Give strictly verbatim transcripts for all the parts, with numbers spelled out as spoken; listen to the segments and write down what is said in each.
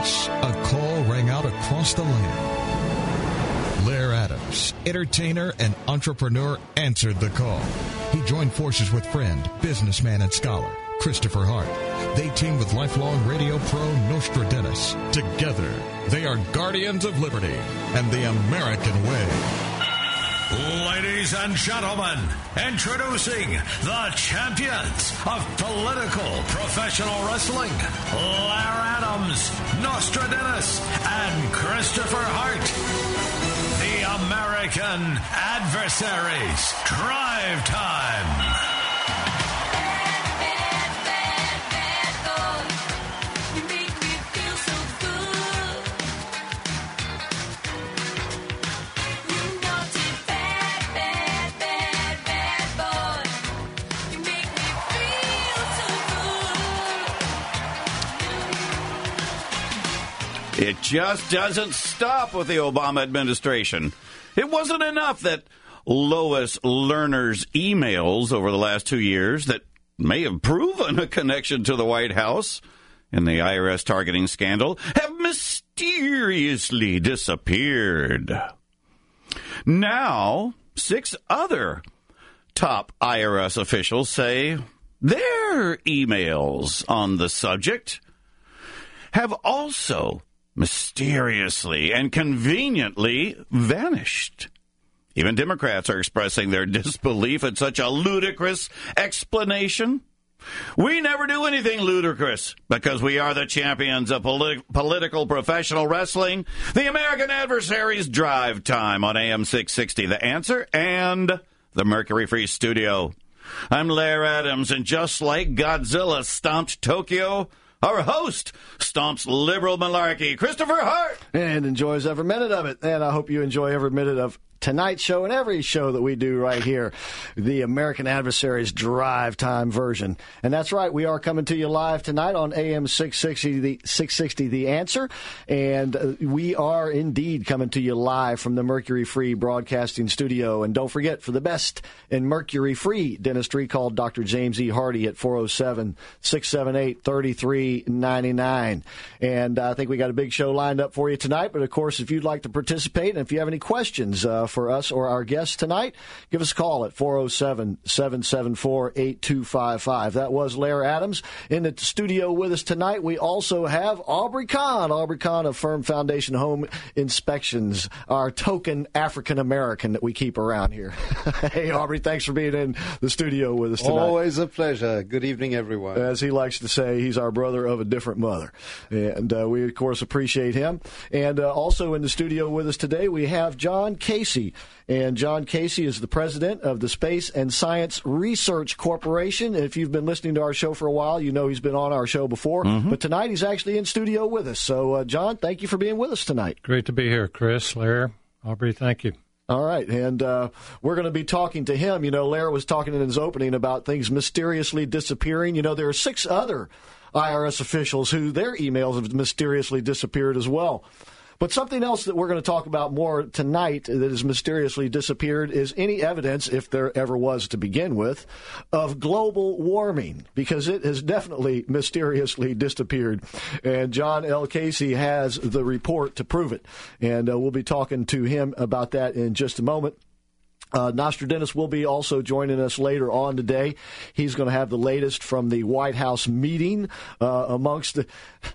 Texas, a call rang out across the land. Lair Adams, entertainer and entrepreneur, answered the call. He joined forces with friend, businessman, and scholar Christopher Hart. They team with lifelong radio pro Nostradamus. Together, they are guardians of liberty and the American way. Ladies and gentlemen, introducing the champions of political professional wrestling, Lair Adams, Nostradamus, and Christopher Hart. The American Adversaries. Drive Time. It just doesn't stop with the Obama administration. It wasn't enough that Lois Lerner's emails over the last two years that may have proven a connection to the White House in the I R S targeting scandal have mysteriously disappeared. Now, six other top I R S officials say their emails on the subject have also mysteriously and conveniently vanished. Even Democrats are expressing their disbelief at such a ludicrous explanation. We never do anything ludicrous because we are the champions of politi- political professional wrestling. The American Adversaries. Drive Time on A M six sixty. The Answer and the Mercury Free Studio. I'm Lair Adams, and just like Godzilla stomped Tokyo, our host stomps liberal malarkey, Christopher Hart. And enjoys every minute of it. And I hope you enjoy every minute of tonight's show and every show that we do right here, the American Adversaries Drive Time version. And that's right, we are coming to you live tonight on A M six sixty, the, six sixty, The Answer. And uh, we are indeed coming to you live from the Mercury Free Broadcasting Studio. And don't forget, for the best in Mercury Free dentistry, call Doctor James E. Hardy at four oh seven, six seven eight, three three nine nine. And I think we got a big show lined up for you tonight. But, of course, if you'd like to participate and if you have any questions uh, for us or our guests tonight, give us a call at four oh seven, seven seven four, eight two five five. That was Lair Adams. In the studio with us tonight, we also have Aubrey Kahn. Aubrey Kahn of Firm Foundation Home Inspections, our token African-American that we keep around here. Hey, Aubrey, thanks for being in the studio with us tonight. Always a pleasure. Good evening, everyone. As he likes to say, he's our brother of a different mother. And uh, we, of course, appreciate him. And uh, also in the studio with us today, we have John Casey. And John Casey is the president of the Space and Science Research Corporation. If you've been listening to our show for a while, you know he's been on our show before. Mm-hmm. But tonight he's actually in studio with us. So, uh, John, thank you for being with us tonight. Great to be here, Chris, Lair, Aubrey, thank you. All right, and uh, we're going to be talking to him. You know, Lair was talking in his opening about things mysteriously disappearing. You know, there are six other I R S officials who their emails have mysteriously disappeared as well. But something else that we're going to talk about more tonight that has mysteriously disappeared is any evidence, if there ever was to begin with, of global warming, because it has definitely mysteriously disappeared. And John L. Casey has the report to prove it. And uh, we'll be talking to him about that in just a moment. Uh, Nostradamus will be also joining us later on today. He's going to have the latest from the White House meeting uh, amongst the...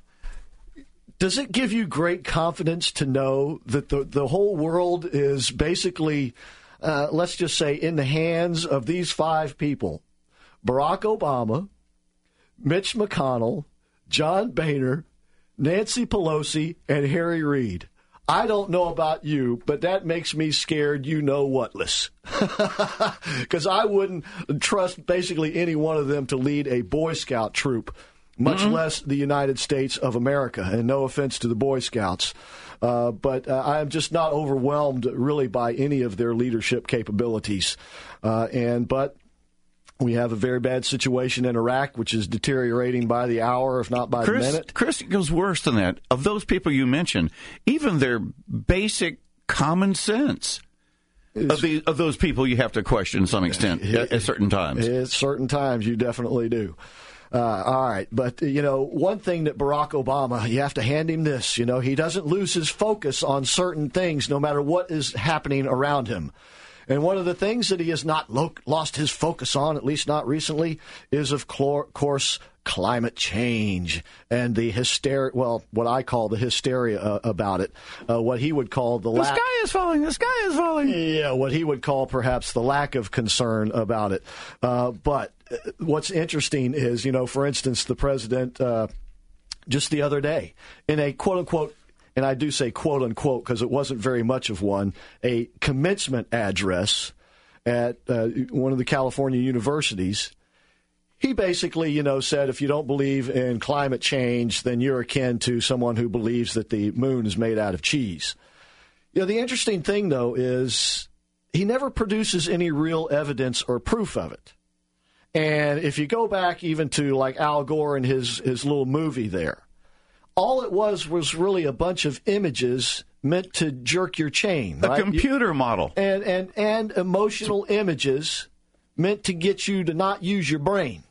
Does it give you great confidence to know that the, the whole world is basically, uh, let's just say, in the hands of these five people? Barack Obama, Mitch McConnell, John Boehner, Nancy Pelosi, and Harry Reid. I don't know about you, but that makes me scared you-know-whatless. Because I wouldn't trust basically any one of them to lead a Boy Scout troop, much mm-hmm. less the United States of America. And no offense to the Boy Scouts. Uh, but uh, I'm just not overwhelmed, really, by any of their leadership capabilities. Uh, and but we have a very bad situation in Iraq, which is deteriorating by the hour, if not by Chris, the minute. Chris, it goes worse than that. Of those people you mentioned, even their basic common sense of, the, of those people you have to question to some extent at, at certain times. At certain times, you definitely do. Uh, all right. But, you know, one thing that Barack Obama, you have to hand him this, you know, he doesn't lose his focus on certain things no matter what is happening around him. And one of the things that he has not lo- lost his focus on, at least not recently, is, of clor- course, climate change and the hysteria, well, what I call the hysteria uh, about it, uh, what he would call the, the lack. The sky is falling, the sky is falling. Yeah, what he would call perhaps the lack of concern about it. Uh, but what's interesting is, you know, for instance, the president uh, just the other day in a quote-unquote, and I do say quote-unquote because it wasn't very much of one, a commencement address at uh, one of the California universities, he basically, you know, said if you don't believe in climate change, then you're akin to someone who believes that the moon is made out of cheese. You know, the interesting thing, though, is he never produces any real evidence or proof of it. And if you go back even to, like, Al Gore and his, his little movie there, all it was was really a bunch of images meant to jerk your chain. A right? computer you, model. And, and, and emotional images meant to get you to not use your brain.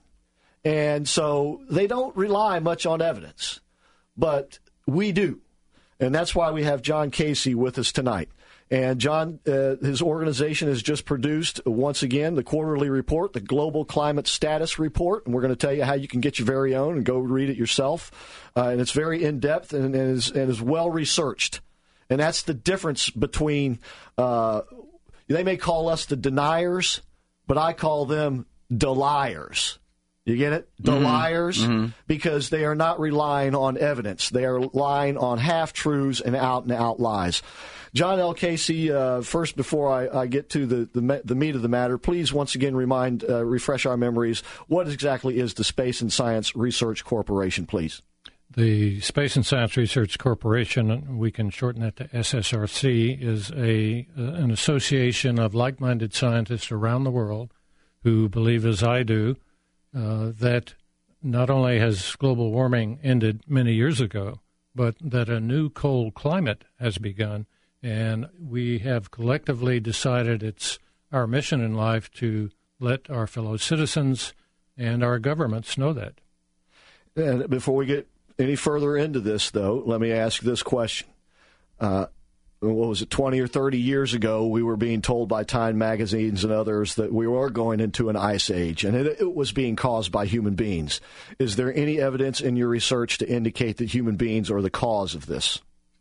And so they don't rely much on evidence, but we do. And that's why we have John Casey with us tonight. And John, uh, his organization has just produced, once again, the quarterly report, the Global Climate Status Report. And we're going to tell you how you can get your very own and go read it yourself. Uh, and it's very in-depth and, and, is, and is well-researched. And that's the difference between, uh, they may call us the deniers, but I call them deliers. You get it? The mm-hmm. liars, mm-hmm. because they are not relying on evidence. They are relying on half-truths and out-and-out lies. John L. Casey, uh, first, before I, I get to the, the, the meat of the matter, please once again remind, uh, refresh our memories. What exactly is the Space and Science Research Corporation, please? The Space and Science Research Corporation, we can shorten that to S S R C, is a uh, an association of like-minded scientists around the world who believe, as I do, Uh, that not only has global warming ended many years ago, but that a new cold climate has begun, and we have collectively decided it's our mission in life to let our fellow citizens and our governments know that. And before we get any further into this, though, let me ask this question. Uh, what was it, twenty or thirty years ago, we were being told by Time magazines and others that we were going into an ice age, and it, it was being caused by human beings. Is there any evidence in your research to indicate that human beings are the cause of this?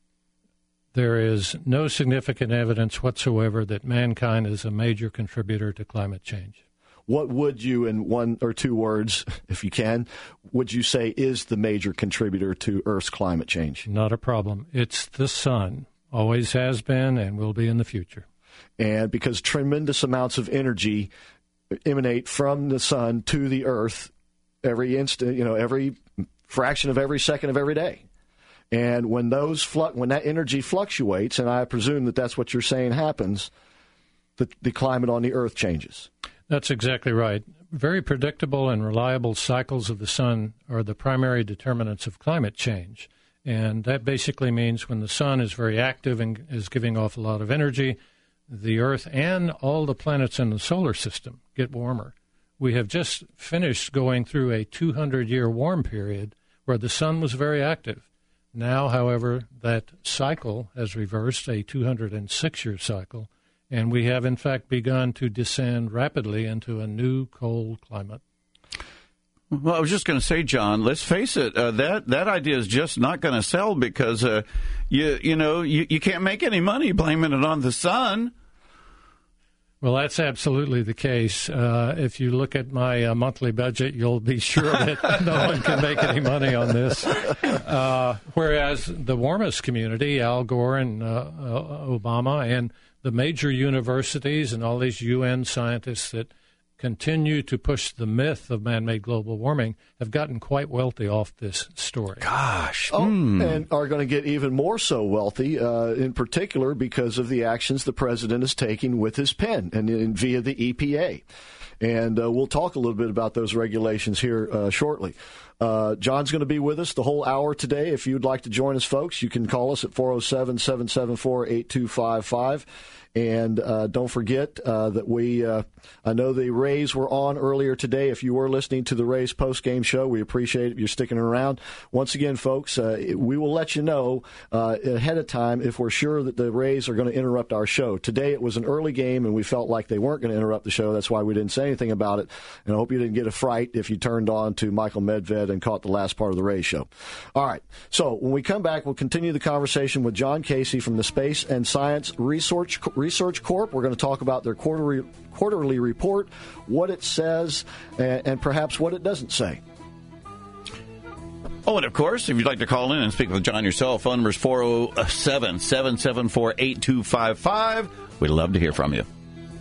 There is no significant evidence whatsoever that mankind is a major contributor to climate change. What would you, in one or two words, if you can, would you say is the major contributor to Earth's climate change? Not a problem. It's the sun. Always has been and will be in the future. And because tremendous amounts of energy emanate from the sun to the earth every instant, you know, every fraction of every second of every day. And when those flu- when that energy fluctuates, and I presume that that's what you're saying happens, the, the climate on the earth changes. That's exactly right. Very predictable and reliable cycles of the sun are the primary determinants of climate change. And that basically means when the sun is very active and is giving off a lot of energy, the Earth and all the planets in the solar system get warmer. We have just finished going through a two hundred year warm period where the sun was very active. Now, however, that cycle has reversed, a two hundred six year cycle, and we have in fact begun to descend rapidly into a new cold climate. Well, I was just going to say, John, let's face it, uh, that that idea is just not going to sell because, uh, you you know, you, you can't make any money blaming it on the sun. Well, that's absolutely the case. Uh, if you look at my uh, monthly budget, you'll be sure that no one can make any money on this. Uh, whereas the warmest community, Al Gore and uh, Obama and the major universities and all these U N scientists that continue to push the myth of man-made global warming have gotten quite wealthy off this story. Gosh. Oh, mm. and are going to get even more so wealthy, uh, in particular because of the actions the president is taking with his pen and, and via the E P A. And uh, we'll talk a little bit about those regulations here uh, shortly. Uh, John's going to be with us the whole hour today. If you'd like to join us, folks, you can call us at four oh seven, seven seven four, eight two five five. And uh, don't forget uh, that we, uh, I know the Rays were on earlier today. If you were listening to the Rays post-game show, we appreciate it. You're sticking around. Once again, folks, uh, we will let you know uh, ahead of time if we're sure that the Rays are going to interrupt our show. Today it was an early game, and we felt like they weren't going to interrupt the show. That's why we didn't say anything about it. And I hope you didn't get a fright if you turned on to Michael Medved and caught the last part of the Rays show. All right. So when we come back, we'll continue the conversation with John Casey from the Space and Science Research Research Corp. We're going to talk about their quarterly quarterly report, what it says, and, and perhaps what it doesn't say. Oh, and of course, if you'd like to call in and speak with John yourself, phone number is four oh seven, seven seven four, eight two five five. We'd love to hear from you.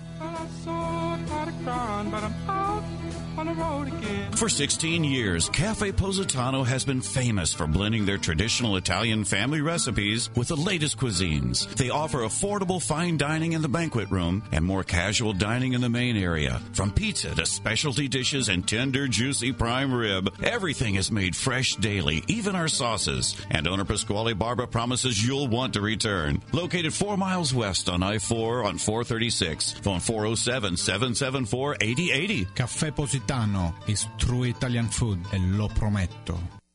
For sixteen years, Cafe Positano has been famous for blending their traditional Italian family recipes with the latest cuisines. They offer affordable fine dining in the banquet room and more casual dining in the main area. From pizza to specialty dishes and tender, juicy prime rib, everything is made fresh daily, even our sauces. And owner Pasquale Barba promises you'll want to return. Located four miles west on I four on four thirty-six. Phone four oh seven, seven seven four, eight oh eight oh. Caffè Positano is true Italian food, e lo prometto.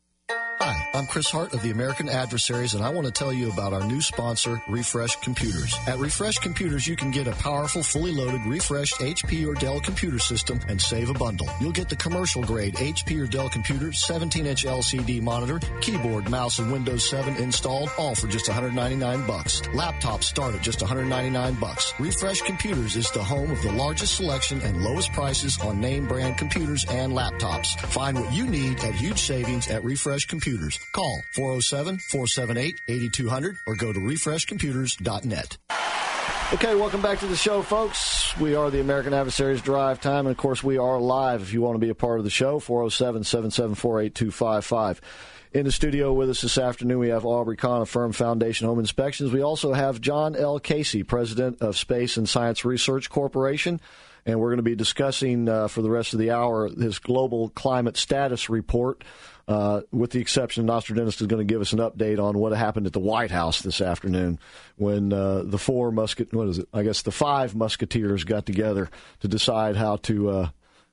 Hi, I'm Chris Hart of the American Adversaries, and I want to tell you about our new sponsor, Refresh Computers. At Refresh Computers, you can get a powerful, fully loaded, refreshed H P or Dell computer system and save a bundle. You'll get the commercial-grade H P or Dell computer, seventeen inch L C D monitor, keyboard, mouse, and Windows seven installed, all for just one hundred ninety-nine bucks. Laptops start at just one hundred ninety-nine bucks. Refresh Computers is the home of the largest selection and lowest prices on name-brand computers and laptops. Find what you need at huge savings at Refresh Computers. Call four oh seven, four seven eight, eight two zero zero or go to refresh computers dot net. Okay, welcome back to the show, folks. We are the American Adversaries Drive Time, and, of course, we are live if you want to be a part of the show, four oh seven, seven seven four, eight two five five. In the studio with us this afternoon, we have Aubrey Kahn of Firm Foundation Home Inspections. We also have John L. Casey, president of Space and Science Research Corporation. And we're going to be discussing uh, for the rest of the hour his global climate status report, uh, with the exception Nostradamus is going to give us an update on what happened at the White House this afternoon when uh, the four musket, what is it? I guess the five musketeers got together to decide how to uh,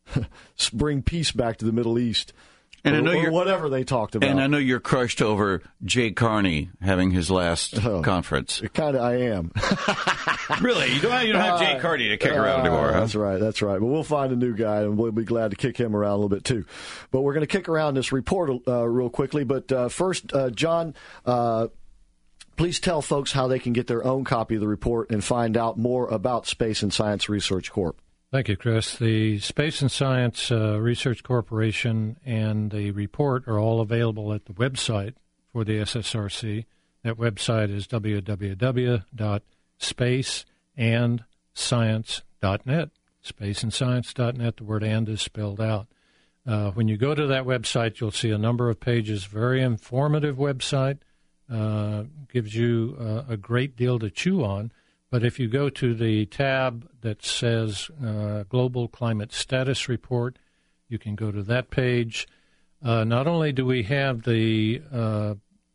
bring peace back to the Middle East. And or, I know or you're, whatever they talked about. And I know you're crushed over Jay Carney having his last oh, conference. Kind of, I am. Really? You don't, you don't have Jay Carney to kick uh, around anymore, huh? That's right, that's right. But we'll find a new guy, and we'll be glad to kick him around a little bit, too. But we're going to kick around this report uh, real quickly. But uh, first, uh, John, uh, please tell folks how they can get their own copy of the report and find out more about Space and Science Research Corp. Thank you, Chris. The Space and Science uh, Research Corporation and the report are all available at the website for the S S R C. That website is w w w dot space and science dot net. space and science dot net, the word "and" is spelled out. Uh, when you go to that website, you'll see a number of pages. Very informative website. Uh, gives you uh, a great deal to chew on. But if you go to the tab that says uh, Global Climate Status Report, you can go to that page. Uh, not only do we have the uh,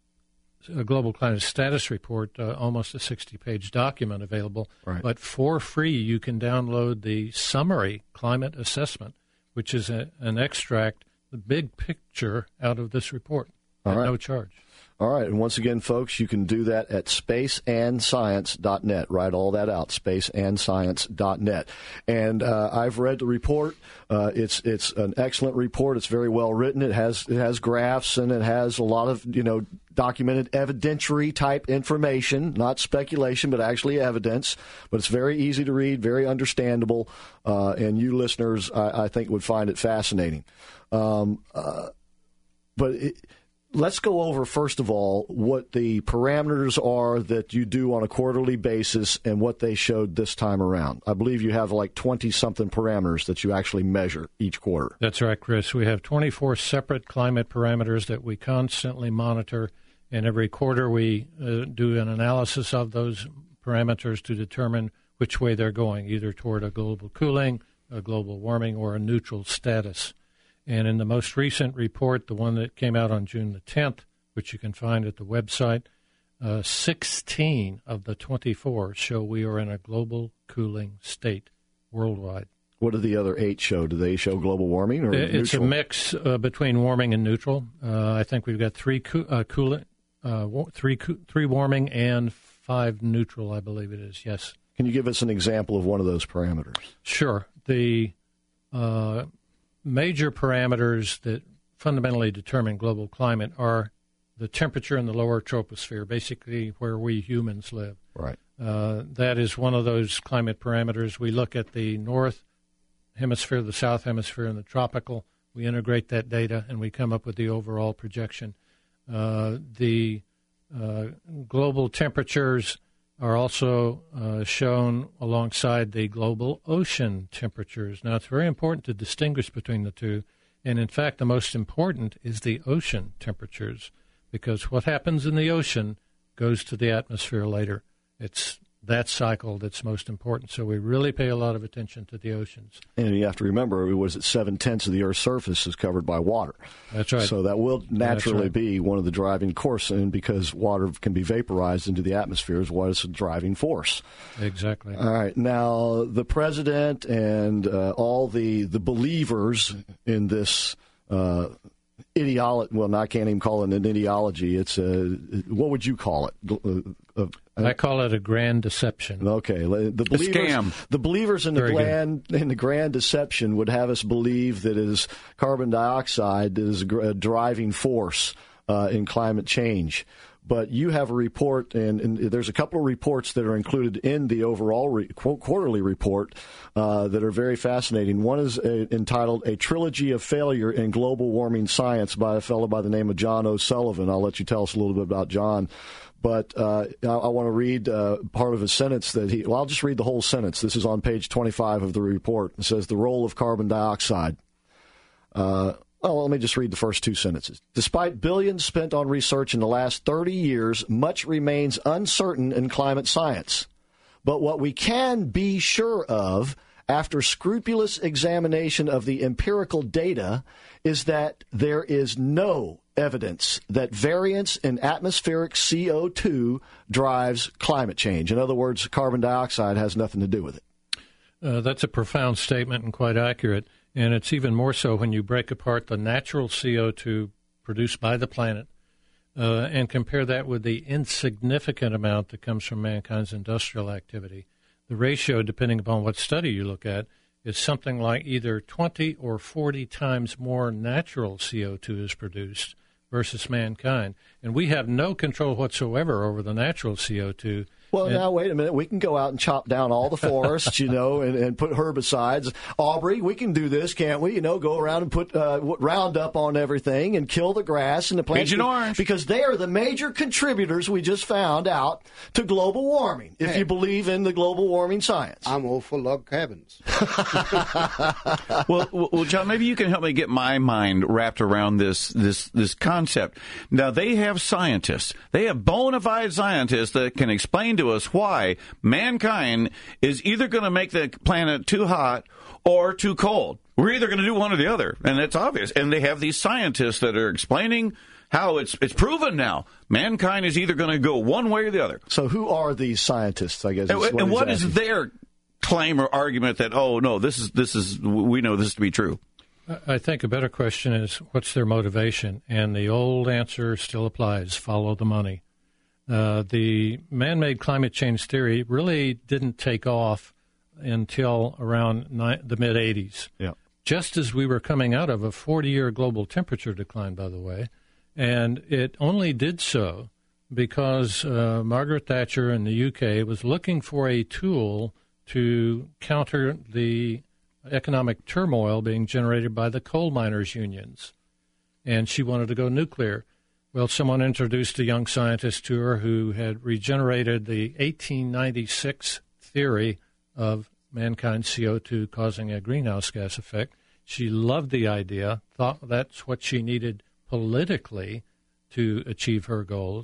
Global Climate Status Report, uh, almost a sixty-page document available, right, but for free you can download the Summary Climate Assessment, which is a, an extract, the big picture out of this report at All right. no charge. All right, and once again, folks, you can do that at space and science dot net. Write all that out, space and science dot net. And uh, I've read the report. Uh, it's it's an excellent report. It's very well written. It has it has graphs and it has a lot of you know documented evidentiary type information, not speculation, but actually evidence. But it's very easy to read, very understandable, uh, and you listeners, I, I think, would find it fascinating. Um, uh, but. It, Let's go over, first of all, what the parameters are that you do on a quarterly basis and what they showed this time around. I believe you have like twenty-something parameters that you actually measure each quarter. That's right, Chris. We have twenty-four separate climate parameters that we constantly monitor, and every quarter we uh, do an analysis of those parameters to determine which way they're going, either toward a global cooling, a global warming or a neutral status. And in the most recent report, the one that came out on June the tenth, which you can find at the website, uh, sixteen of the twenty-four show we are in a global cooling state worldwide. What do the other eight show? Do they show global warming or It's neutral? a mix uh, between warming and neutral. Uh, I think we've got three co- uh, cooling, uh, wa- three co- three warming and five neutral, I believe it is. Yes. Can you give us an example of one of those parameters? Sure. The uh, major parameters that fundamentally determine global climate are the temperature in the lower troposphere, basically where we humans live. Right. Uh, that is one of those climate parameters. We look at the north hemisphere, the south hemisphere, and the tropical. We integrate that data, and we come up with the overall projection. Uh, the uh, global temperatures are also uh, shown alongside the global ocean temperatures. Now, it's very important to distinguish between the two, and in fact, the most important is the ocean temperatures, because what happens in the ocean goes to the atmosphere later. It's that cycle that's most important. So we really pay a lot of attention to the oceans. And you have to remember, it was at seven-tenths of the Earth's surface is covered by water. That's right. So that will naturally right. be one of the driving forces, and because water can be vaporized into the atmosphere is what is the driving force. Exactly. All right. Now, the president and uh, all the, the believers in this uh, ideology, well, I can't even call it an ideology. It's a, what would you call it? Uh, uh, I call it a grand deception. Okay, the believers, scam. The believers in the Very grand in the grand deception would have us believe that it is carbon dioxide that is a driving force uh, in climate change. But you have a report, and, and there's a couple of reports that are included in the overall re, quarterly report uh, that are very fascinating. One is a, entitled "A Trilogy of Failure in Global Warming Science" by a fellow by the name of John O'Sullivan. I'll let you tell us a little bit about John. But uh, I, I want to read uh, part of a sentence that he, well, I'll just read the whole sentence. This is on page twenty-five of the report. It says, "The role of carbon dioxide." Uh, well, let me just read the first two sentences. "Despite billions spent on research in the last thirty years, much remains uncertain in climate science. But what we can be sure of, after scrupulous examination of the empirical data, is that there is no evidence that variance in atmospheric C O two drives climate change." In other words, carbon dioxide has nothing to do with it. Uh, that's a profound statement and quite accurate. And it's even more so when you break apart the natural C O two produced by the planet uh, and compare that with the insignificant amount that comes from mankind's industrial activity. The ratio, depending upon what study you look at, is something like either twenty or forty times more natural C O two is produced versus mankind. And we have no control whatsoever over the natural C O two. Well, and, now, wait a minute. We can go out and chop down all the forests, you know, and, and put herbicides. Aubrey, we can do this, can't we? You know, go around and put uh, Roundup on everything and kill the grass and the plants. Agent Orange. Because they are the major contributors, we just found out, to global warming, if Hey. you believe in the global warming science. I'm all for log cabins. well, well, John, maybe you can help me get my mind wrapped around this this this concept. Now, they have scientists. They have bona fide scientists that can explain to us why mankind is either going to make the planet too hot or too cold. We're either going to do one or the other, and it's obvious. And they have these scientists that are explaining how it's it's proven now. Mankind is either going to go one way or the other. So who are these scientists, I guess? And, is what and he's what asking. is their claim or argument that, oh, no, this is this is we know this to be true? I think a better question is, what's their motivation? And the old answer still applies: follow the money. Uh, the man-made climate change theory really didn't take off until around ni- the mid-eighties, Yeah. just as we were coming out of a forty-year global temperature decline, by the way. And it only did so because uh, Margaret Thatcher in the U K was looking for a tool to counter the economic turmoil being generated by the coal miners' unions. And she wanted to go nuclear. Well, someone introduced a young scientist to her who had regenerated the eighteen ninety-six theory of mankind's C O two causing a greenhouse gas effect. She loved the idea, thought that's what she needed politically to achieve her goals,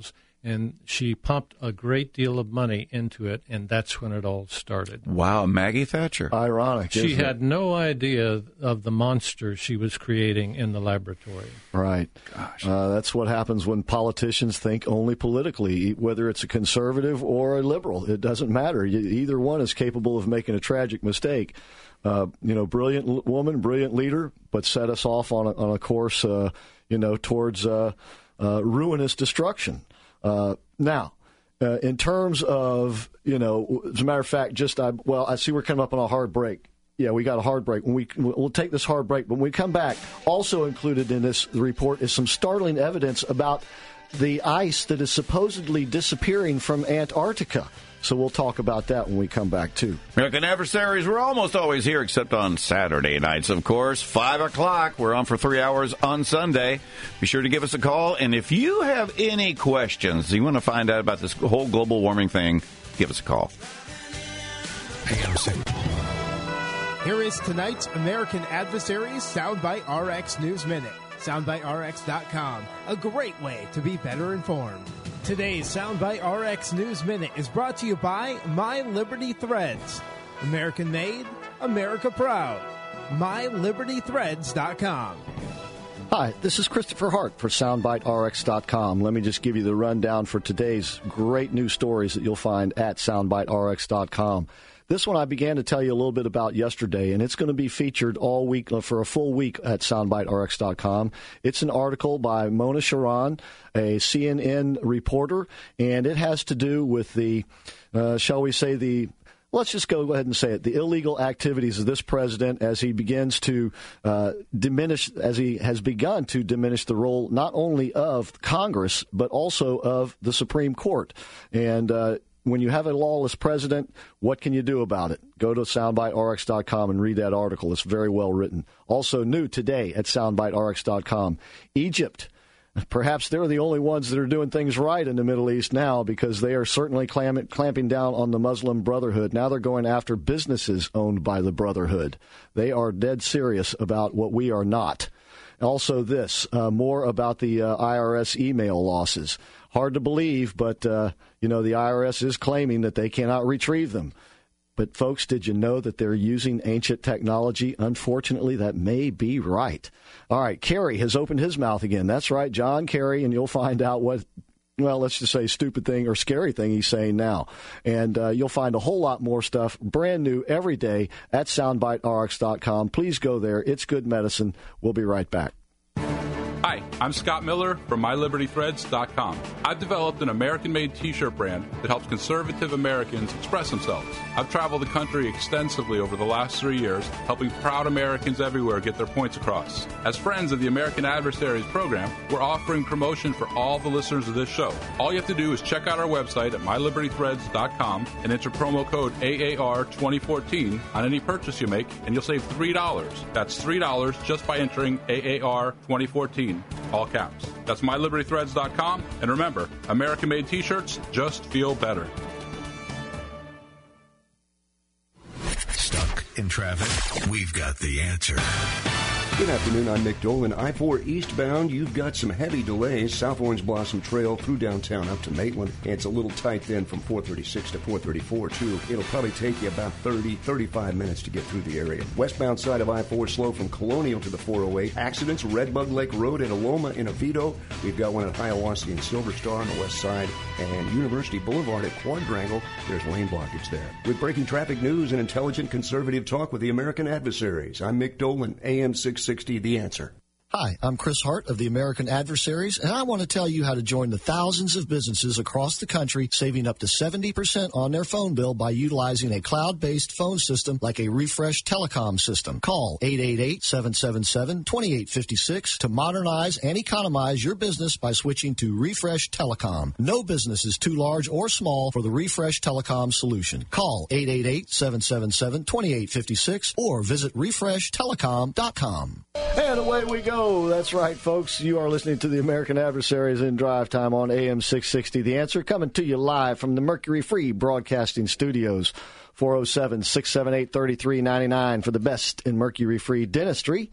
And she pumped a great deal of money into it, and that's when it all started. Wow, Maggie Thatcher. Ironic. She isn't had it? no idea of the monster she was creating in the laboratory. Right. Gosh. Uh, that's what happens when politicians think only politically, whether it's a conservative or a liberal. It doesn't matter. You, either one is capable of making a tragic mistake. Uh, you know, brilliant l- woman, brilliant leader, but set us off on a, on a course, uh, you know, towards uh, uh, ruinous destruction. Uh, now, uh, in terms of, you know, as a matter of fact, just, I, well, I see we're coming up on a hard break. Yeah, we got a hard break. When we, we'll take this hard break. But when we come back, also included in this report is some startling evidence about the ice that is supposedly disappearing from Antarctica. So we'll talk about that when we come back, too. American Adversaries, we're almost always here, except on Saturday nights, of course. five o'clock. We're on for three hours on Sunday. Be sure to give us a call. And if you have any questions, you want to find out about this whole global warming thing, give us a call. Here is tonight's American Adversaries Soundbite R X News Minute. soundbite R X dot com, a great way to be better informed. Today's Soundbite R X News Minute is brought to you by My Liberty Threads. American made, America proud. my liberty threads dot com. Hi, this is Christopher Hart for soundbite R X dot com. Let me just give you the rundown for today's great news stories that you'll find at soundbite R X dot com. This one I began to tell you a little bit about yesterday, and it's going to be featured all week for a full week at soundbite R X dot com. It's an article by Mona Sharan, a C N N reporter, and it has to do with the, uh, shall we say, the Let's just go ahead and say it. The illegal activities of this president as he begins to uh, diminish, as he has begun to diminish the role not only of Congress, but also of the Supreme Court. And uh, when you have a lawless president, what can you do about it? Go to soundbite R X dot com and read that article. It's very well written. Also new today at soundbite R X dot com. Egypt. Perhaps they're the only ones that are doing things right in the Middle East now, because they are certainly clam- clamping down on the Muslim Brotherhood. Now they're going after businesses owned by the Brotherhood. They are dead serious about what we are not. Also this, uh, more about the uh, I R S email losses. Hard to believe, but, uh, you know, the I R S is claiming that they cannot retrieve them. But, folks, did you know that they're using ancient technology? Unfortunately, that may be right. All right, Kerry has opened his mouth again. That's right, John Kerry, and you'll find out what, well, let's just say stupid thing or scary thing he's saying now. And uh, you'll find a whole lot more stuff brand new every day at soundbite R X dot com. Please go there. It's good medicine. We'll be right back. Hi, I'm Scott Miller from my liberty threads dot com. I've developed an American-made T-shirt brand that helps conservative Americans express themselves. I've traveled the country extensively over the last three years, helping proud Americans everywhere get their points across. As friends of the American Adversaries program, we're offering promotion for all the listeners of this show. All you have to do is check out our website at my liberty threads dot com and enter promo code A A R twenty fourteen on any purchase you make, and you'll save three dollars. That's three dollars just by entering A A R twenty fourteen. All caps. That's my liberty threads dot com. And remember, American-made T-shirts just feel better. Stuck in traffic? We've got the answer. Good afternoon, I'm Mick Dolan. I four eastbound, you've got some heavy delays. South Orange Blossom Trail through downtown up to Maitland. And it's a little tight then from four thirty-six to four thirty-four, too. It'll probably take you about thirty, thirty-five minutes to get through the area. Westbound side of I four slow from Colonial to the four oh eight. Accidents, Redbug Lake Road at Aloma in Oviedo. We've got one at Hiawassee and Silver Star on the west side. And University Boulevard at Quadrangle, there's lane blockage there. With breaking traffic news and intelligent conservative talk with the American Adversaries, I'm Mick Dolan, A M six sixty, The Answer. Hi, I'm Chris Hart of the American Adversaries, and I want to tell you how to join the thousands of businesses across the country saving up to seventy percent on their phone bill by utilizing a cloud-based phone system like a Refresh Telecom system. Call eight eight eight, seven seven seven, two eight five six to modernize and economize your business by switching to Refresh Telecom. No business is too large or small for the Refresh Telecom solution. Call eight eight eight, seven seven seven, two eight five six or visit refresh telecom dot com. And away we go. That's right, folks. You are listening to the American Adversaries in Drive Time on A M six sixty. The Answer, coming to you live from the Mercury Free Broadcasting Studios. four oh seven, six seven eight, three three nine nine for the best in Mercury Free dentistry.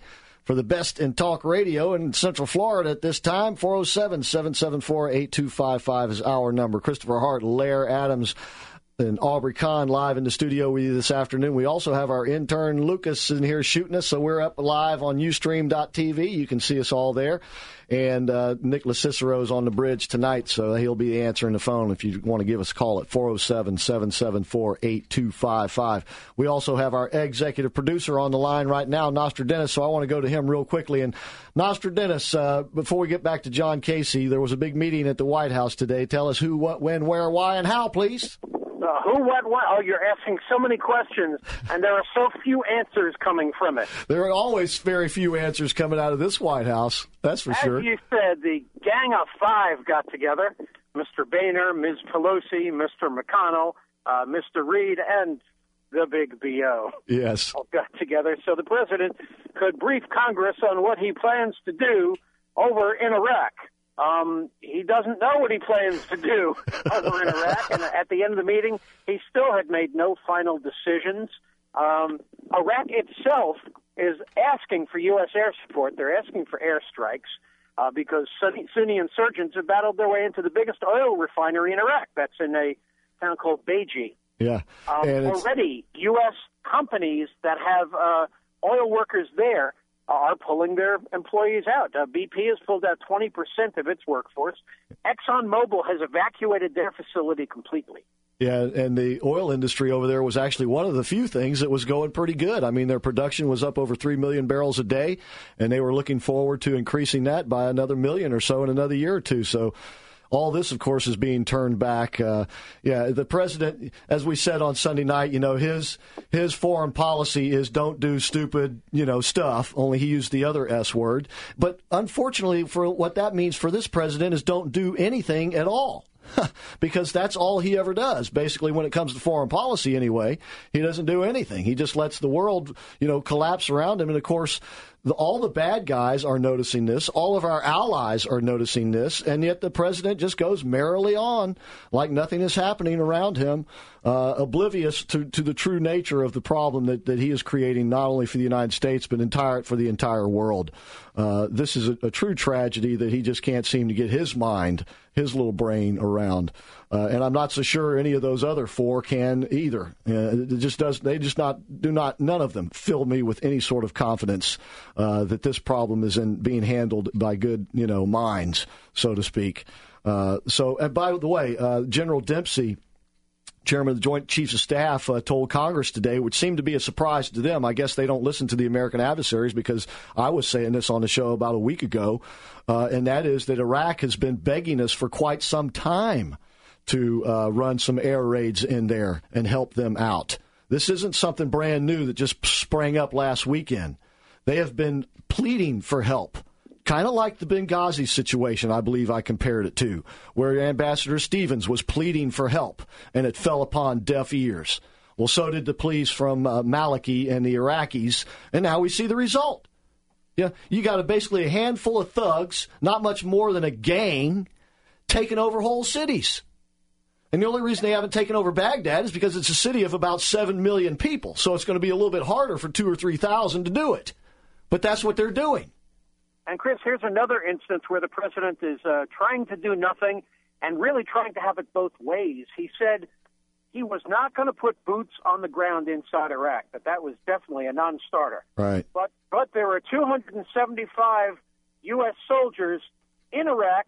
for the best in talk radio in Central Florida at this time. four oh seven, seven seven four, eight two five five is our number. Christopher Hart, Lair Adams, and Aubrey Kahn live in the studio with you this afternoon. We also have our intern Lucas in here shooting us, so we're up live on Ustream dot T V. You can see us all there. And uh, Nicholas Cicero's on the bridge tonight, so he'll be answering the phone if you want to give us a call at four oh seven, seven seven four, eight two five five. We also have our executive producer on the line right now, Nostradamus, so I want to go to him real quickly. And Nostradamus, uh, before we get back to John Casey, there was a big meeting at the White House today. Tell us who, what, when, where, why, and how, please. Uh, who, what, what? Oh, you're asking so many questions, and there are so few answers coming from it. There are always very few answers coming out of this White House, that's for As sure. As you said, the Gang of Five got together. Mister Boehner, Miz Pelosi, Mister McConnell, uh, Mister Reid, and the big B O. Yes. All got together so the president could brief Congress on what he plans to do over in Iraq. Um, he doesn't know what he plans to do over in Iraq, and at the end of the meeting, he still had made no final decisions. Um, Iraq itself is asking for U S air support. They're asking for airstrikes uh, because Sunni, Sunni insurgents have battled their way into the biggest oil refinery in Iraq. That's in a town called Beji. Yeah. Um, already, U S companies that have uh, oil workers there are pulling their employees out. Uh, B P has pulled out twenty percent of its workforce. ExxonMobil has evacuated their facility completely. Yeah, and the oil industry over there was actually one of the few things that was going pretty good. I mean, their production was up over three million barrels a day, and they were looking forward to increasing that by another million or so in another year or two. So all this, of course, is being turned back. Uh, yeah, the president, as we said on Sunday night, you know, his his foreign policy is don't do stupid, you know, stuff. Only he used the other S word. But unfortunately, for what that means for this president is don't do anything at all. Because that's all he ever does. Basically, when it comes to foreign policy anyway, he doesn't do anything. He just lets the world, you know, collapse around him. And, of course, the, all the bad guys are noticing this. All of our allies are noticing this. And yet the president just goes merrily on like nothing is happening around him, uh, oblivious to, to the true nature of the problem that, that he is creating, not only for the United States, but entire for the entire world. Uh, this is a, a true tragedy that he just can't seem to get his mind, his little brain around. Uh, and I'm not so sure any of those other four can either. Uh, it just does. They just not do not. None of them fill me with any sort of confidence uh, that this problem is in being handled by good, you know, minds, so to speak. Uh, so, and by the way, uh, General Dempsey, Chairman of the Joint Chiefs of Staff, uh, told Congress today, which seemed to be a surprise to them. I guess they don't listen to the American adversaries because I was saying this on the show about a week ago, uh, and that is that Iraq has been begging us for quite some time to uh, run some air raids in there and help them out. This isn't something brand new that just sprang up last weekend. They have been pleading for help. Kind of like the Benghazi situation, I believe I compared it to, where Ambassador Stevens was pleading for help, and it fell upon deaf ears. Well, so did the pleas from uh, Maliki and the Iraqis, and now we see the result. Yeah, you got a, basically a handful of thugs, not much more than a gang, taking over whole cities. And the only reason they haven't taken over Baghdad is because it's a city of about seven million people, so it's going to be a little bit harder for two or three thousand to do it. But that's what they're doing. And, Chris, here's another instance where the president is uh, trying to do nothing and really trying to have it both ways. He said he was not going to put boots on the ground inside Iraq, that that was definitely a non-starter. Right. But, but there are two hundred seventy-five U S soldiers in Iraq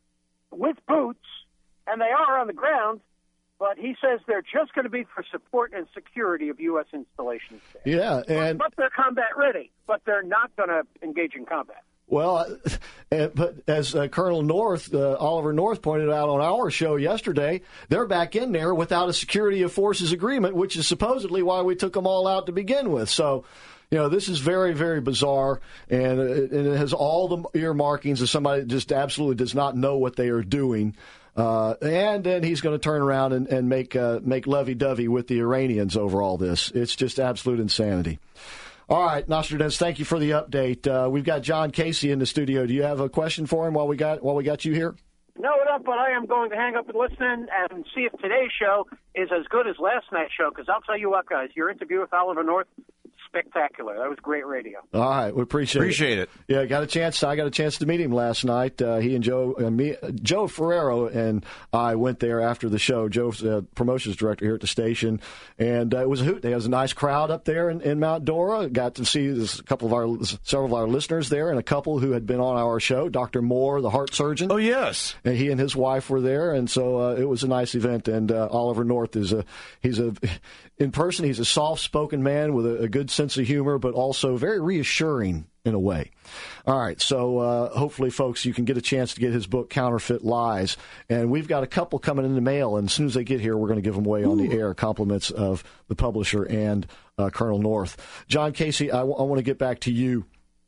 with boots, and they are on the ground, but he says they're just going to be for support and security of U S installations there. Yeah, and But, but they're combat ready, but they're not going to engage in combat. Well, uh, but as uh, Colonel North, uh, Oliver North pointed out on our show yesterday, they're back in there without a security of forces agreement, which is supposedly why we took them all out to begin with. So, you know, this is very, very bizarre, and it, and it has all the earmarkings of somebody that just absolutely does not know what they are doing. Uh, and then he's going to turn around and, and make uh, make lovey-dovey with the Iranians over all this. It's just absolute insanity. All right, Nostradamus, thank you for the update. Uh, we've got John Casey in the studio. Do you have a question for him while we got while we got you here? No, not, but I am going to hang up and listen and see if today's show is as good as last night's show, because I'll tell you what, guys, your interview with Oliver North, spectacular. That was great radio. All right, we appreciate, appreciate it. it. Yeah, got a chance. I got a chance to meet him last night. Uh, he and Joe, uh, me, Joe Ferrero, and I went there after the show. Joe's uh, promotions director here at the station, and uh, it was a hoot. There was a nice crowd up there in, in Mount Dora. Got to see this, a couple of our, several of our listeners there, and a couple who had been on our show. Doctor Moore, the heart surgeon. Oh yes, and he and his wife were there, and so uh, it was a nice event. And uh, Oliver North is a he's a in person he's a soft-spoken man with a, a good sense of humor, but also very reassuring in a way. All right, so uh, hopefully, folks, you can get a chance to get his book, Counterfeit Lies. And we've got a couple coming in the mail, and as soon as they get here, we're going to give them away on the air, compliments of the publisher and uh, Colonel North. John Casey, I, w- I want to get back to you.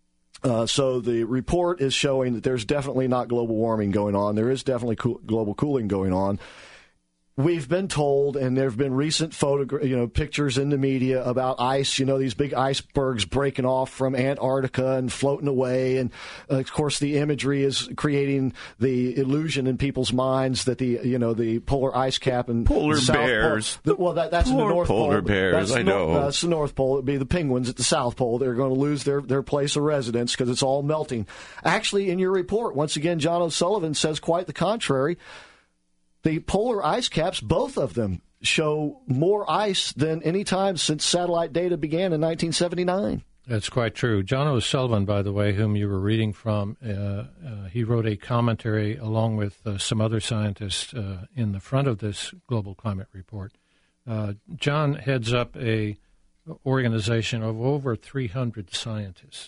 Uh, so the report is showing that there's definitely not global warming going on. There is definitely cool- global cooling going on. We've been told, and there have been recent photogra- you know, pictures in the media about ice, you know, these big icebergs breaking off from Antarctica and floating away. And, uh, of course, the imagery is creating the illusion in people's minds that the, you know, the polar ice cap and polar South bears. Pole, the, well, that, that's polar in the North polar Pole. bears, that's I know. No, that's the North Pole. It'd be the penguins at the South Pole. They're going to lose their, their place of residence because it's all melting. Actually, in your report, once again, John O'Sullivan says quite the contrary. The polar ice caps, both of them, show more ice than any time since satellite data began in nineteen seventy-nine. That's quite true. John O'Sullivan, by the way, whom you were reading from, uh, uh, he wrote a commentary along with uh, some other scientists uh, in the front of this global climate report. Uh, John heads up a organization of over three hundred scientists,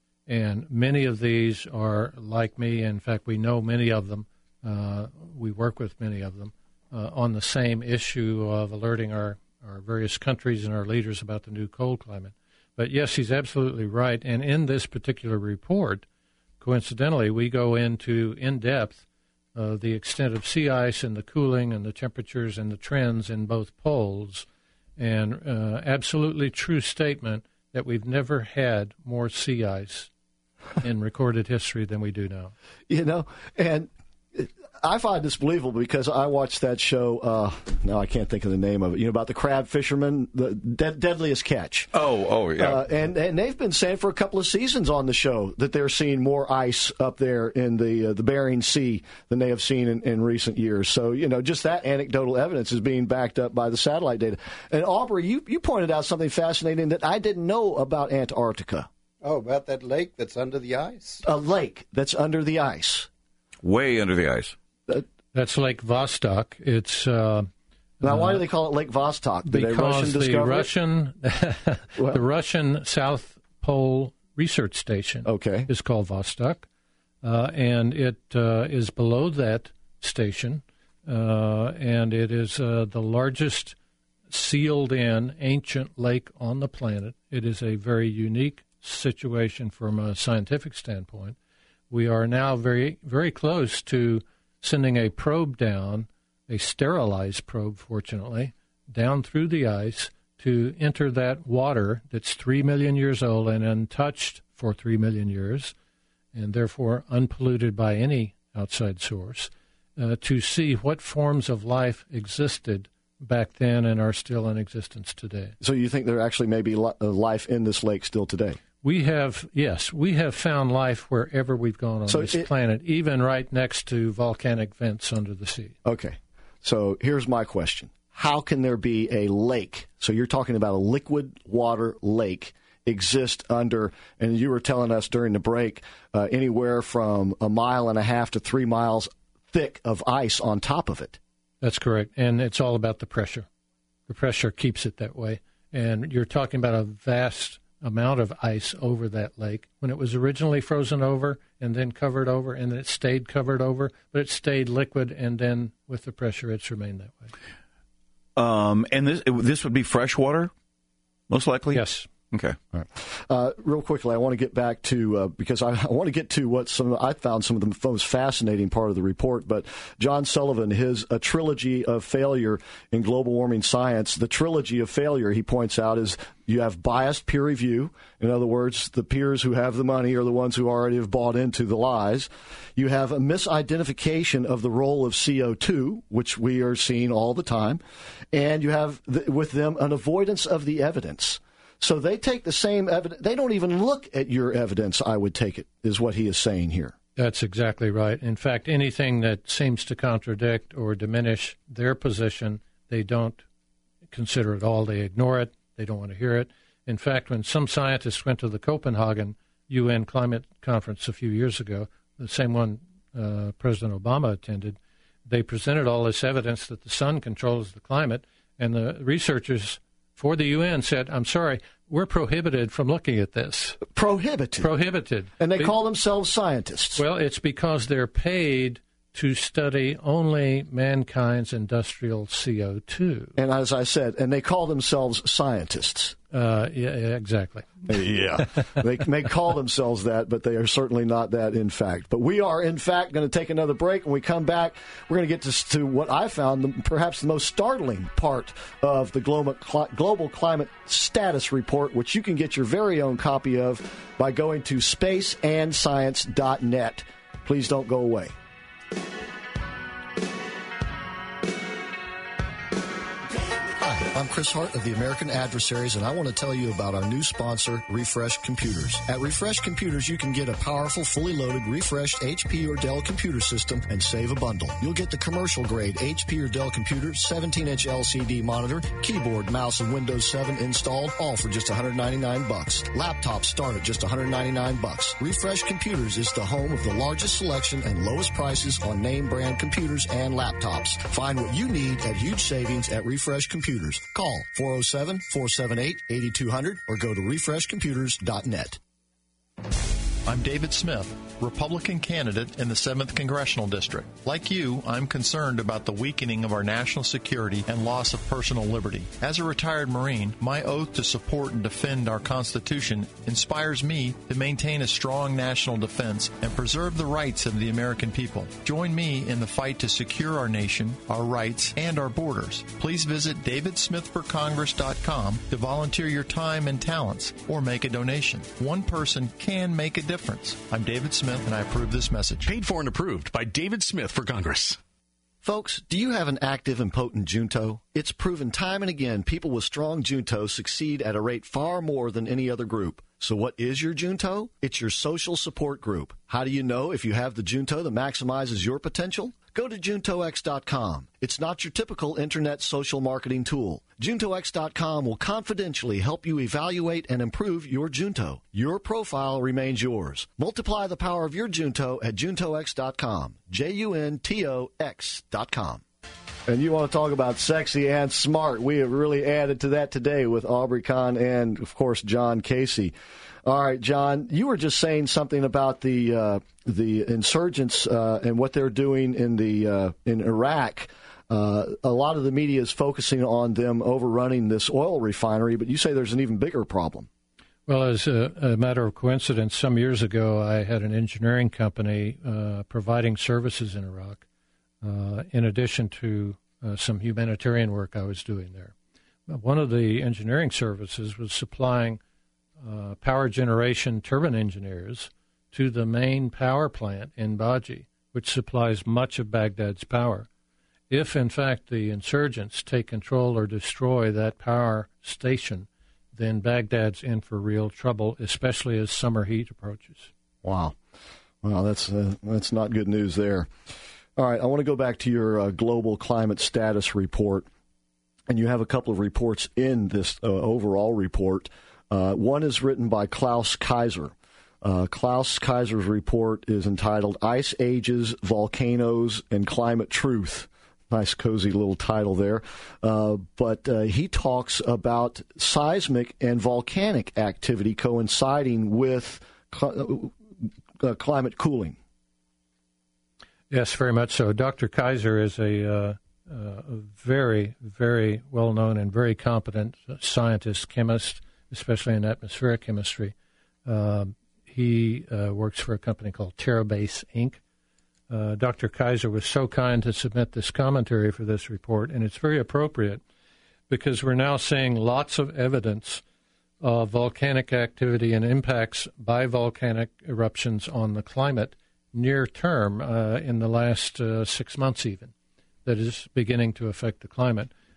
and many of these are like me. In fact, we know many of them. Uh, we work with many of them uh, on the same issue of alerting our, our various countries and our leaders about the new cold climate. But yes, he's absolutely right. And in this particular report, coincidentally, we go into in depth uh, the extent of sea ice and the cooling and the temperatures and the trends in both poles. And uh, absolutely true statement that we've never had more sea ice in recorded history than we do now. You know, and I find this believable because I watched that show. Uh, no, I can't think of the name of it. You know, about the crab fishermen, the de- deadliest catch. Oh, oh, yeah. Uh, and and they've been saying for a couple of seasons on the show that they're seeing more ice up there in the uh, the Bering Sea than they have seen in, in recent years. So you know, just that anecdotal evidence is being backed up by the satellite data. And Aubrey, you you pointed out something fascinating that I didn't know about Antarctica. Oh, about that lake that's under the ice. A lake that's under the ice. Way under the ice. That's Lake Vostok. It's uh, now. Why do they call it Lake Vostok? Did because a Russian the discover Russian, the Russian South Pole Research Station, okay, is called Vostok, uh, and it uh, is below that station, uh, and it is uh, the largest sealed-in ancient lake on the planet. It is a very unique situation from a scientific standpoint. We are now very, very close to sending a probe down, a sterilized probe, fortunately, down through the ice to enter that water that's three million years old and untouched for three million years, and therefore unpolluted by any outside source, uh, to see what forms of life existed back then and are still in existence today. So you think there actually may be li- life in this lake still today? We have, yes, we have found life wherever we've gone on so this it, planet, even right next to volcanic vents under the sea. Okay. So here's my question. How can there be a lake? So you're talking about a liquid water lake exist under, and you were telling us during the break, uh, anywhere from a mile and a half to three miles thick of ice on top of it. That's correct. And it's all about the pressure. The pressure keeps it that way. And you're talking about a vast amount of ice over that lake when it was originally frozen over and then covered over, and then it stayed covered over, but it stayed liquid, and then with the pressure, it's remained that way. Um, and this this would be fresh water, most likely? Yes. Okay. All right. Uh, real quickly, I want to get back to, uh, because I, I want to get to what some I found some of the most fascinating part of the report, but John Sullivan, his A Trilogy of Failure in Global Warming Science, the trilogy of failure, he points out, is you have biased peer review. In other words, the peers who have the money are the ones who already have bought into the lies. You have a misidentification of the role of C O two, which we are seeing all the time. And you have, the, with them, an avoidance of the evidence. So they take the same evidence. They don't even look at your evidence, I would take it, is what he is saying here. That's exactly right. In fact, anything that seems to contradict or diminish their position, they don't consider at all. They ignore it. They don't want to hear it. In fact, when some scientists went to the Copenhagen U N climate conference a few years ago, the same one uh, President Obama attended, they presented all this evidence that the sun controls the climate, and the researchers for the U N said, I'm sorry, we're prohibited from looking at this. Prohibited? Prohibited. And they Be- call themselves scientists. Well, it's because they're paid to study only mankind's industrial C O two. And as I said, and they call themselves scientists. Uh, yeah, yeah, exactly. Yeah. They may call themselves that, but they are certainly not that in fact. But we are, in fact, going to take another break. When we come back, we're going to get to, to what I found the, perhaps the most startling part of the global, global climate status report, which you can get your very own copy of by going to space and science dot net. Please don't go away. I'm Chris Hart of the American Adversaries, and I want to tell you about our new sponsor, Refresh Computers. At Refresh Computers, you can get a powerful, fully loaded, refreshed H P or Dell computer system and save a bundle. You'll get the commercial-grade H P or Dell computer, seventeen-inch L C D monitor, keyboard, mouse, and Windows seven installed, all for just one hundred ninety-nine bucks. Laptops start at just one hundred ninety-nine bucks. Refresh Computers is the home of the largest selection and lowest prices on name-brand computers and laptops. Find what you need at huge savings at Refresh Computers. Call four oh seven, four seven eight, eight two zero zero or go to refresh computers dot net. I'm David Smith, Republican candidate in the seventh Congressional District. Like you, I'm concerned about the weakening of our national security and loss of personal liberty. As a retired Marine, my oath to support and defend our Constitution inspires me to maintain a strong national defense and preserve the rights of the American people. Join me in the fight to secure our nation, our rights, and our borders. Please visit david smith for congress dot com to volunteer your time and talents or make a donation. One person can make a difference. difference. I'm David Smith, and I approve this message. Paid for and approved by David Smith for Congress. Folks, do you have an active and potent junto? It's proven time and again people with strong junto succeed at a rate far more than any other group. So what is your junto? It's your social support group. How do you know if you have the junto that maximizes your potential? Go to junto x dot com. It's not your typical internet social marketing tool. junto x dot com will confidentially help you evaluate and improve your junto. Your profile remains yours. Multiply the power of your junto at junto x dot com. J U N T O X dot com. And you want to talk about sexy and smart. We have really added to that today with Aubrey Kahn and, of course, John Casey. All right, John, you were just saying something about the uh, the insurgents uh, and what they're doing in the uh, in Iraq. Uh, a lot of the media is focusing on them overrunning this oil refinery, but you say there's an even bigger problem. Well, as a, a matter of coincidence, some years ago I had an engineering company uh, providing services in Iraq, uh, in addition to uh, some humanitarian work I was doing there. One of the engineering services was supplying Uh, power generation turbine engineers to the main power plant in Baji, which supplies much of Baghdad's power. If, in fact, the insurgents take control or destroy that power station, then Baghdad's in for real trouble, especially as summer heat approaches. Wow. Wow, that's, uh, that's not good news there. All right, I want to go back to your uh, global climate status report, and you have a couple of reports in this uh, overall report. Uh, one is written by Klaus Kaiser. Uh, Klaus Kaiser's report is entitled Ice Ages, Volcanoes, and Climate Truth. Nice, cozy little title there. Uh, but uh, he talks about seismic and volcanic activity coinciding with cl- uh, climate cooling. Yes, very much so. Doctor Kaiser is a, uh, uh, a very, very well-known and very competent scientist, chemist, especially in atmospheric chemistry. Uh, he uh, works for a company called TerraBase, Incorporated. Uh, Doctor Kaiser was so kind to submit this commentary for this report, and it's very appropriate because we're now seeing lots of evidence of volcanic activity and impacts by volcanic eruptions on the climate near term uh, in the last uh, six months even that is beginning to affect the climate.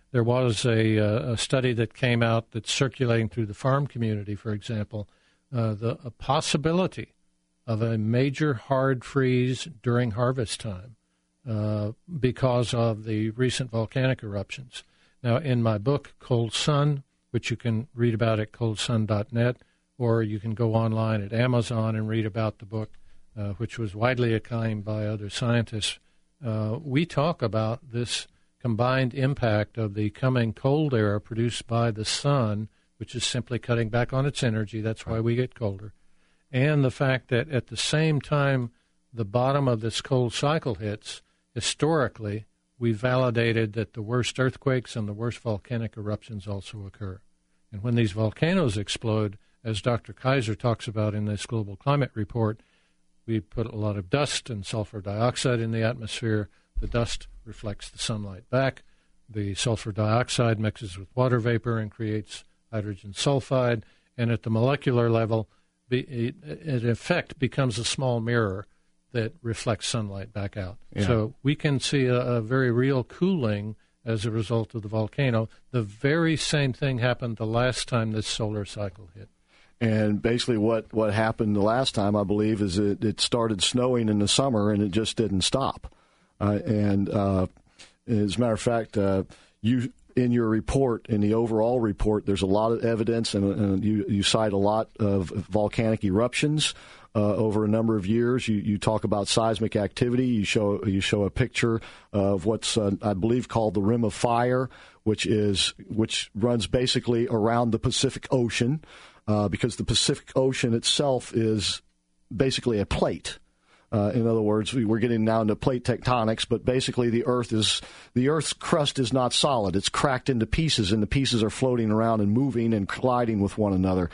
there was a, a study that came out that's circulating through the farm community, for example, uh, the a possibility of a major hard freeze during harvest time uh, because of the recent volcanic eruptions. Now, in my book, Cold Sun, which you can read about at cold sun dot net, or you can go online at Amazon and read about the book, uh, which was widely acclaimed by other scientists, uh, we talk about this combined impact of the coming cold era produced by the sun, which is simply cutting back on its energy. That's why we get colder. And the fact that at the same time the bottom of this cold cycle hits, historically, we validated that the worst earthquakes and the worst volcanic eruptions also occur. And when these volcanoes explode, as Doctor Kaiser talks about in this global climate report, we put a lot of dust and sulfur dioxide in the atmosphere. The dust reflects the sunlight back. The sulfur dioxide mixes with water vapor and creates hydrogen sulfide. And at the molecular level, it, in effect, becomes a small mirror that reflects sunlight back out. Yeah. So we can see a, a very real cooling as a result of the volcano. The very same thing happened the last time this solar cycle hit. And basically what, what happened the last time, I believe, is it, it started snowing in the summer, and it just didn't stop. Uh, and uh, as a matter of fact, uh, you in your report, in the overall report, there's a lot of evidence, and, and you, you cite a lot of volcanic eruptions uh, over a number of years. You, you talk about seismic activity. You show you show a picture of what's uh, I believe called the Rim of Fire, which is which runs basically around the Pacific Ocean, uh, because the Pacific Ocean itself is basically a plate. Uh, in other words, we, we're getting now into plate tectonics, but basically the Earth is the Earth's crust is not solid; it's cracked into pieces, and the pieces are floating around and moving and colliding with one another.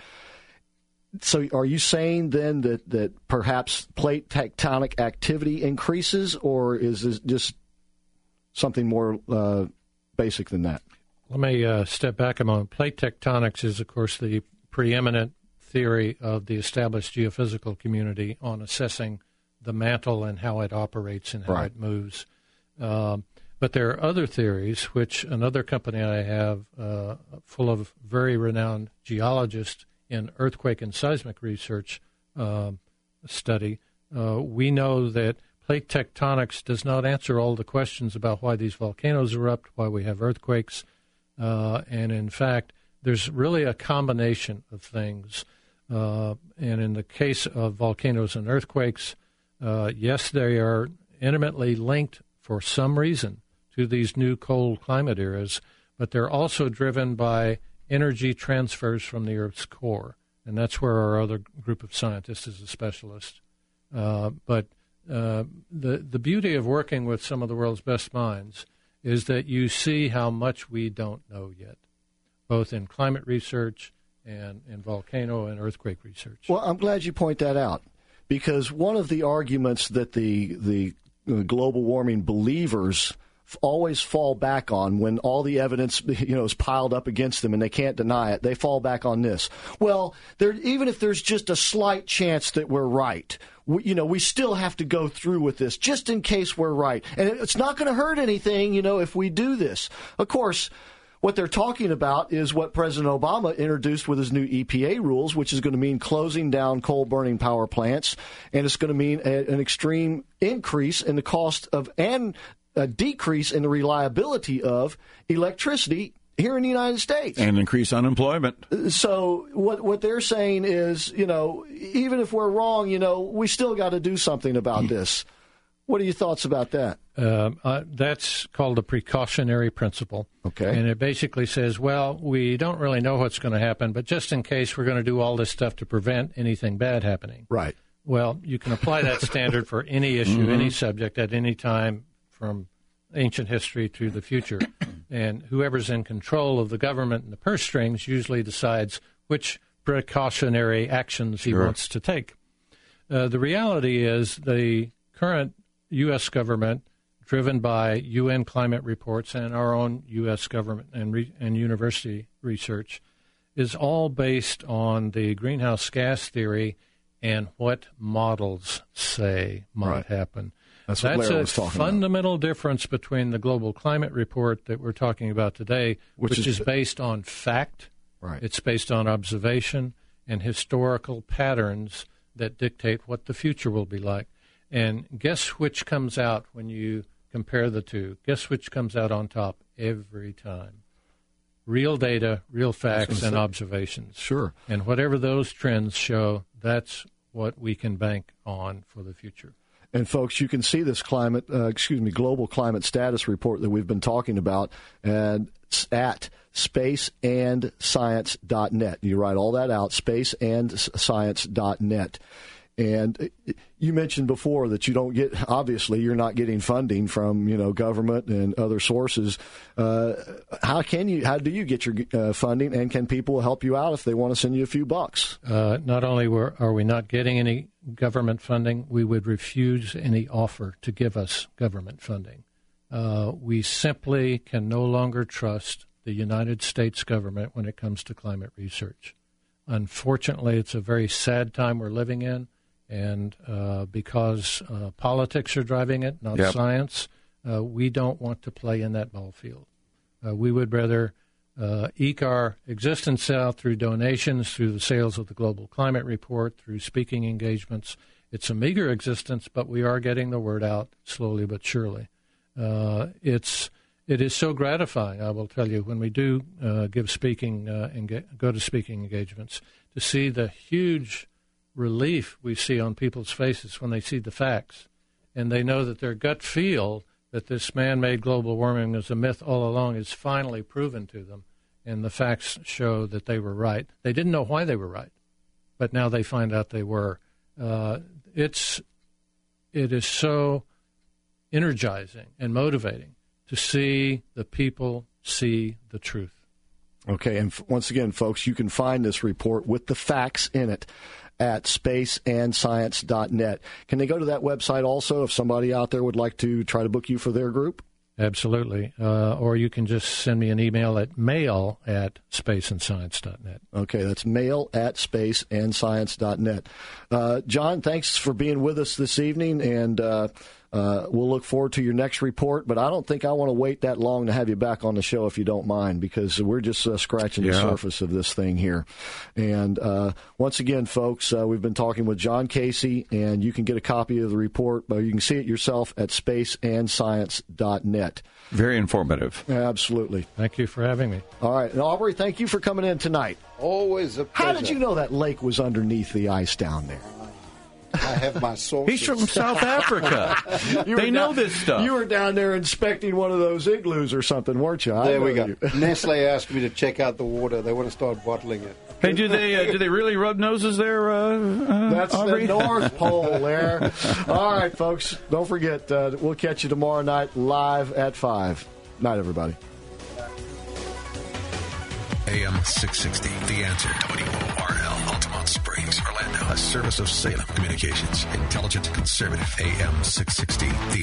So, are you saying then that that perhaps plate tectonic activity increases, or is this just something more uh, basic than that? Let me uh, step back a moment. Plate tectonics is, of course, the preeminent theory of the established geophysical community on assessing the mantle and how it operates and how right. it moves. Um, but there are other theories, which another company I have, uh, full of very renowned geologists in earthquake and seismic research uh, study, uh, we know that plate tectonics does not answer all the questions about why these volcanoes erupt, why we have earthquakes, uh, and in fact, there's really a combination of things. Uh, and in the case of volcanoes and earthquakes, Uh, yes, they are intimately linked for some reason to these new cold climate eras, but they're also driven by energy transfers from the Earth's core, and that's where our other group of scientists is a specialist. Uh, but uh, the the beauty of working with some of the world's best minds is that you see how much we don't know yet, both in climate research and in volcano and earthquake research. Well, I'm glad you point that out. Because one of the arguments that the the global warming believers always fall back on when all the evidence, you know, is piled up against them and they can't deny it, they fall back on this. Well, there, even if there's just a slight chance that we're right, we, you know, we still have to go through with this just in case we're right. And it's not going to hurt anything, you know, if we do this. Of course, what they're talking about is what President Obama introduced with his new E P A rules, which is going to mean closing down coal-burning power plants, and it's going to mean a, an extreme increase in the cost of and a decrease in the reliability of electricity here in the United States. And increase unemployment. So what what they're saying is, you know, even if we're wrong, you know, we still got to do something about this. What are your thoughts about that? Uh, uh, that's called a precautionary principle. Okay. And it basically says, well, we don't really know what's going to happen, but just in case, we're going to do all this stuff to prevent anything bad happening. Right. Well, you can apply that standard for any issue, mm-hmm. any subject, at any time from ancient history to the future. And whoever's in control of the government and the purse strings usually decides which precautionary actions he sure. wants to take. Uh, the reality is the current U S government, driven by U N climate reports and our own U S government and, re- and university research, is all based on the greenhouse gas theory and what models say might right. happen. That's what That's Larry a was talking fundamental difference between the global climate report that we're talking about today, Which which, is- is, based on fact. Right. It's based on observation and historical patterns that dictate what the future will be like. And guess which comes out when you compare the two? Guess which comes out on top every time? Real data, real facts, and say. observations. Sure. And whatever those trends show, that's what we can bank on for the future. And folks, you can see this climate, uh, excuse me, global climate status report that we've been talking about, and it's at space and science dot net. You write all that out, space and science dot net. And you mentioned before that you don't get, obviously, you're not getting funding from, you know, government and other sources. Uh, how can you, how do you get your uh, funding, and can people help you out if they want to send you a few bucks? Uh, not only were, are we not getting any government funding, we would refuse any offer to give us government funding. Uh, we simply can no longer trust the United States government when it comes to climate research. Unfortunately, it's a very sad time we're living in. And uh, because uh, politics are driving it, not Yep. science, uh, we don't want to play in that ball field. Uh, we would rather uh, eke our existence out through donations, through the sales of the Global Climate Report, through speaking engagements. It's a meager existence, but we are getting the word out slowly but surely. Uh, it's it is so gratifying, I will tell you, when we do uh, give speaking uh, and go to speaking engagements, to see the huge relief we see on people's faces when they see the facts, and they know that their gut feel that this man-made global warming is a myth all along is finally proven to them, and the facts show that they were right. They didn't know why they were right, but now they find out they were. Uh, it's it is so energizing and motivating to see the people see the truth. Okay, and f- once again, folks, you can find this report with the facts in it at space and science dot net. Can they go to that website also if somebody out there would like to try to book you for their group? Absolutely. Uh, or you can just send me an email at mail at space and science dot net. Okay, that's mail at space and science dot net. Uh, John, thanks for being with us this evening, and uh, uh, we'll look forward to your next report. But I don't think I want to wait that long to have you back on the show if you don't mind, because we're just uh, scratching the Yeah. surface of this thing here. And uh, once again, folks, uh, we've been talking with John Casey, and you can get a copy of the report, but you can see it yourself at space and science dot net. Very informative. Absolutely. Thank you for having me. All right. And Aubrey, thank you for coming in tonight. Always a pleasure. How did you know that lake was underneath the ice down there? I have my sources. He's from South Africa. You They were know down- this stuff. You were down there inspecting one of those igloos or something, weren't you? I There we know go. you. Nestle asked me to check out the water. They want to start bottling it. Hey, do they uh, do they really rub noses there, uh, uh, That's Aubrey? the North Pole there. All right, folks. Don't forget, uh, we'll catch you tomorrow night live at five. Night, everybody. A M six sixty, The Answer. W O R L, Altamont Springs, Orlando. A service of Salem Communications. Intelligent, conservative. A M six sixty, The